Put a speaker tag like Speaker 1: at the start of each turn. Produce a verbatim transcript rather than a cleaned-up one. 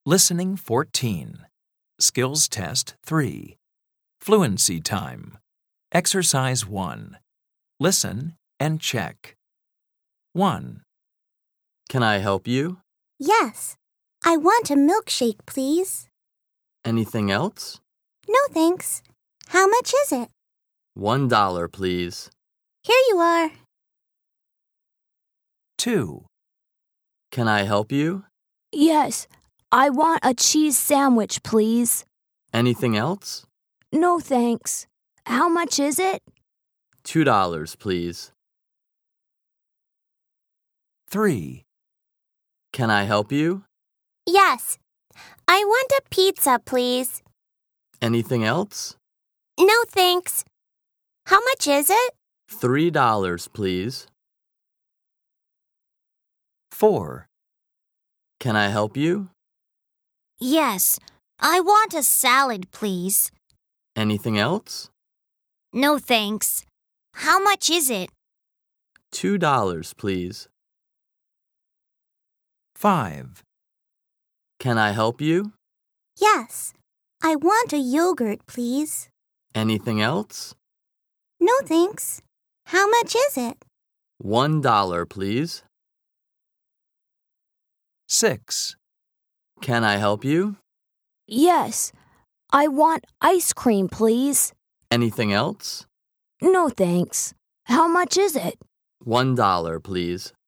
Speaker 1: Listening fourteen. Skills Test three. Fluency Time. Exercise one. Listen and check. one.
Speaker 2: Can I help you?
Speaker 3: Yes. I want a milkshake, please.
Speaker 2: Anything else?
Speaker 3: No, thanks. How much is it?
Speaker 2: One dollar, please.
Speaker 3: Here you are.
Speaker 1: two.
Speaker 2: Can I help you?
Speaker 4: Yes. I want a cheese sandwich, please.
Speaker 2: Anything else?
Speaker 4: No, thanks. How much is it?
Speaker 2: Two dollars, please.
Speaker 1: three.
Speaker 2: Can I help you?
Speaker 3: Yes. I want a pizza, please.
Speaker 2: Anything else?
Speaker 3: No, thanks. How much is it?
Speaker 2: Three dollars, please.
Speaker 1: four.
Speaker 2: Can I help you?
Speaker 3: Yes. I want a salad, please.
Speaker 2: Anything else?
Speaker 3: No, thanks. How much is it?
Speaker 2: Two dollars, please.
Speaker 1: five.
Speaker 2: Can I help you?
Speaker 3: Yes. I want a yogurt, please.
Speaker 2: Anything else?
Speaker 3: No, thanks. How much is it?
Speaker 2: One dollar, please.
Speaker 1: six.
Speaker 2: Can I help you?
Speaker 4: Yes. I want ice cream, please.
Speaker 2: Anything else?
Speaker 4: No, thanks. How much is it?
Speaker 2: One dollar, please.